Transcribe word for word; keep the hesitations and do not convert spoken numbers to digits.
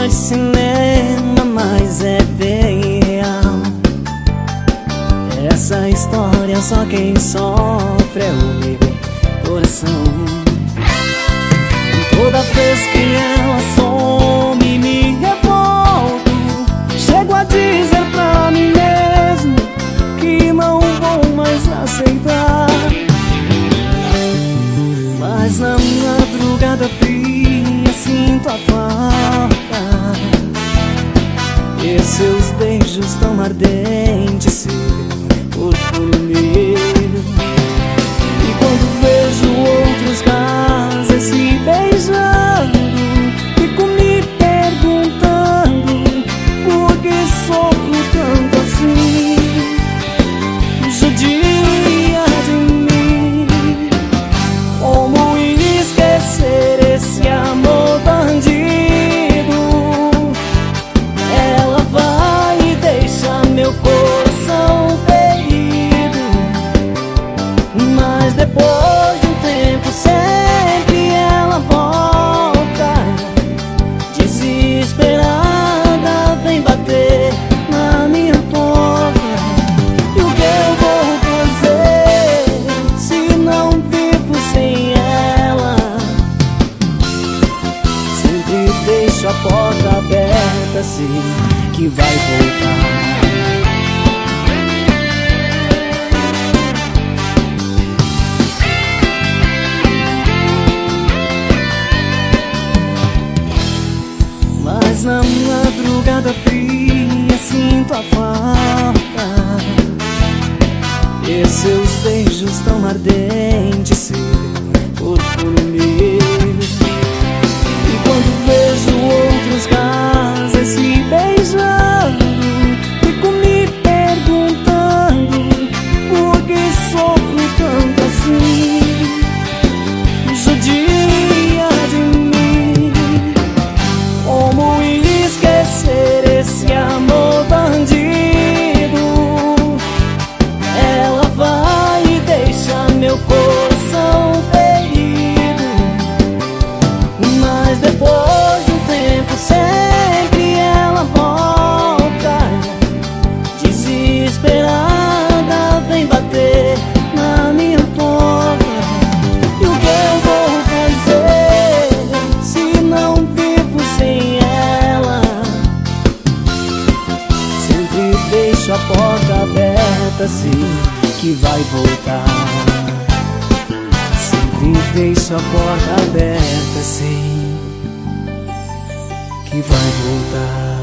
cena de cinema, mas é bem real. Essa história só quem sofre é o meu coração. Toda vez que ela some me revolto. Chego a dizer pra mim mesmo que não vou mais aceitar. Mas na madrugada fria sinto a falta e seus beijos tão ardentes, seu corpo no meu. E quando vejo outros casais se beijando, fico me perguntando por que sofro tanto assim. Judia de mim. Como esquecer esse amor bandido? Ela vai e deixa meu coração ferido. Mas depois de um tempo sempre ela volta. Desesperada vem bater na minha porta. E o que eu vou fazer se não vivo sem ela? Sempre deixo a porta aberta, assim que vai voltar. Mas na madrugada fria sinto a falta e seus beijos tão ardentes, seu corpo no meu. E quando vejo outros casais se beijando, fico me perguntando por que sofro tanto assim. Judia de mim. Como esquecer esse amor bandido? Ela vai e deixa meu coração ferido. Mas depois de um tempo sempre ela volta. Desesperada vem bater na minha porta. E o que eu vou fazer se não vivo sem ela? Sempre deixo a porta aberta, assim que vai voltar. Sempre deixo a porta aberta, assim que vai voltar.